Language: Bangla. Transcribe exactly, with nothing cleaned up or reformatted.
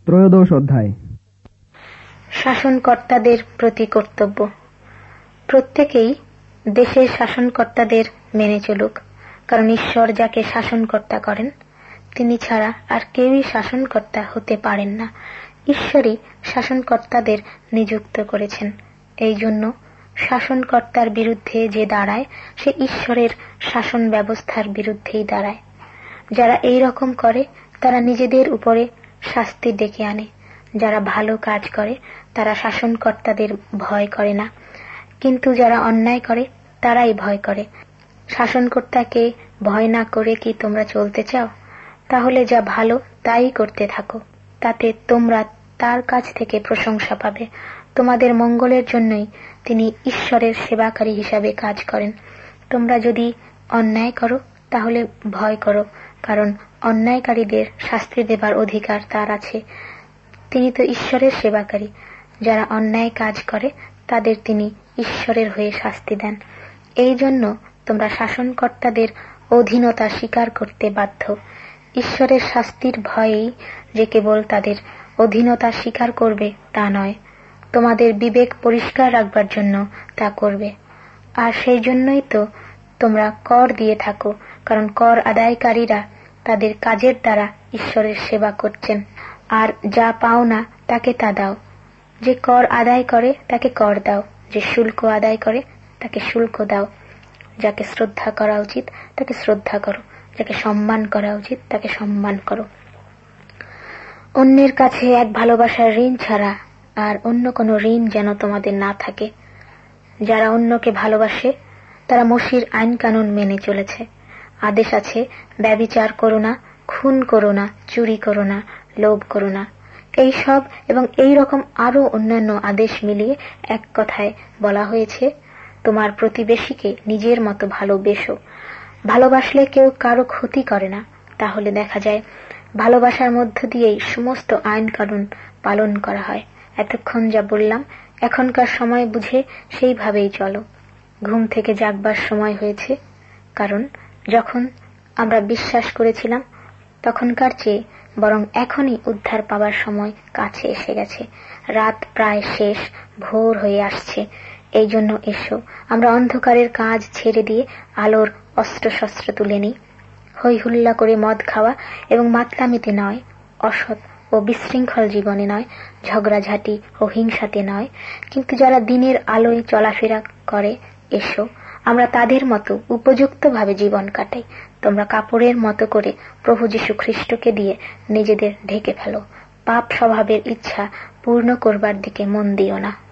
ত্রয়োদশ অধ্যায়। শাসনকর্তাদের প্রতি কর্তব্য। প্রত্যেকেই দেশের শাসনকর্তাদের মেনে চলুক, কারণ ঈশ্বর যাকে শাসনকর্তা করেন তিনি ছাড়া আর কেউই শাসনকর্তা হতে পারেন না। ঈশ্বরই শাসনকর্তাদের নিযুক্ত করেছেন। এই জন্য শাসনকর্তার বিরুদ্ধে যে দাঁড়ায় সে ঈশ্বরের শাসন ব্যবস্থার বিরুদ্ধেই দাঁড়ায়। যারা এই রকম করে তারা নিজেদের উপরে শাস্তি ডেকে আনে। যারা ভালো কাজ করে তারা শাসনকর্তাদের ভয় করে না, কিন্তু যারা অন্যায় করে তারাই ভয় করে। শাসনকর্তাকে ভয় না করে কি তোমরা চলতে চাও? তাহলে যা ভালো তাই করতে থাকো, তাতে তোমরা তার কাছ থেকে প্রশংসা পাবে। তোমাদের মঙ্গলের জন্যই তিনি ঈশ্বরের সেবাকারী হিসাবে কাজ করেন। তোমরা যদি অন্যায় করো তাহলে ভয় করো, কারণ অন্যায়কারীদের শাস্তি দেবার অধিকার তার আছে। তিনি তো ঈশ্বরের সেবাকারী। যারা অন্যায় কাজ করে তাদের তিনি ঈশ্বরের হয়ে শাস্তি দেন। এই জন্য তোমরা শাসনকর্তাদের অধীনতা স্বীকার করতে বাধ্য। ঈশ্বরের শাস্তির ভয়েই যে কেবল তাদের অধীনতা স্বীকার করবে তা নয়, তোমাদের বিবেক পরিষ্কার রাখবার জন্য তা করবে। আর সেই জন্যই তো তোমরা কর দিয়ে থাকো, কারণ কর আদায়কারীরা তাদের কাজের দ্বারা ঈশ্বরের সেবা করছেন। আর যা পাও না তাকে তা দাও। যে কর আদায় করে তাকে কর দাও, যে শুল্ক আদায় করে তাকে শুল্ক দাও। যাকে শ্রদ্ধা করা উচিত তাকে শ্রদ্ধা করো, যাকে সম্মান করা উচিত তাকে সম্মান করো। অন্যের কাছে এক ভালোবাসার ঋণ ছাড়া আর অন্য কোনো ঋণ যেন তোমাদের না থাকে। যারা অন্যকে ভালোবাসে তারা মসির আইন কানুন মেনে চলেছে। আদেশ আছে, ব্যভিচার করো না, খুন করো না, চুরি করো না, লোভ করো না। এই সব এবং এই রকম আরো অন্যান্য আদেশ মিলিয়ে এক কথায় বলা হয়েছে, তোমার প্রতিবেশীকে নিজের মতো ভালোবেসো। ভালোবাসলে কেউ কারো ক্ষতি করে না। তাহলে দেখা যায় ভালোবাসার মধ্য দিয়েই সমস্ত আইন কানুন পালন করা হয়। এতক্ষণ যা বললাম এখনকার সময় বুঝে সেইভাবেই চলো। ঘুম থেকে জাগবার সময় হয়েছে, কারণ যখন আমরা বিশ্বাস করেছিলাম তখনকার চেয়ে বরং এখনই উদ্ধার পাবার সময় কাছে এসে গেছে। রাত প্রায় শেষ, ভোর হয়ে আসছে। এই জন্য এসো, আমরা অন্ধকারের কাজ ছেড়ে দিয়ে আলোর অস্ত্র শস্ত্র তুলে নিই। হই হুল্লা করে মদ খাওয়া এবং মাতলামিতে নয়, অসৎ ও বিশৃঙ্খল জীবনে নয়, ঝগড়াঝাটি ও হিংসাতে নয়, কিন্তু যারা দিনের আলোয় চলাফেরা করে এসো, আমরা তাদের মতো উপযুক্তভাবে জীবন কাটাই। তোমরা কাপড়ের মতো করে প্রভু যীশু খ্রিস্টকে দিয়ে নিজেদের ঢেকে ফেলো। পাপ স্বভাবের ইচ্ছা পূর্ণ করবার দিকে মন দিও না।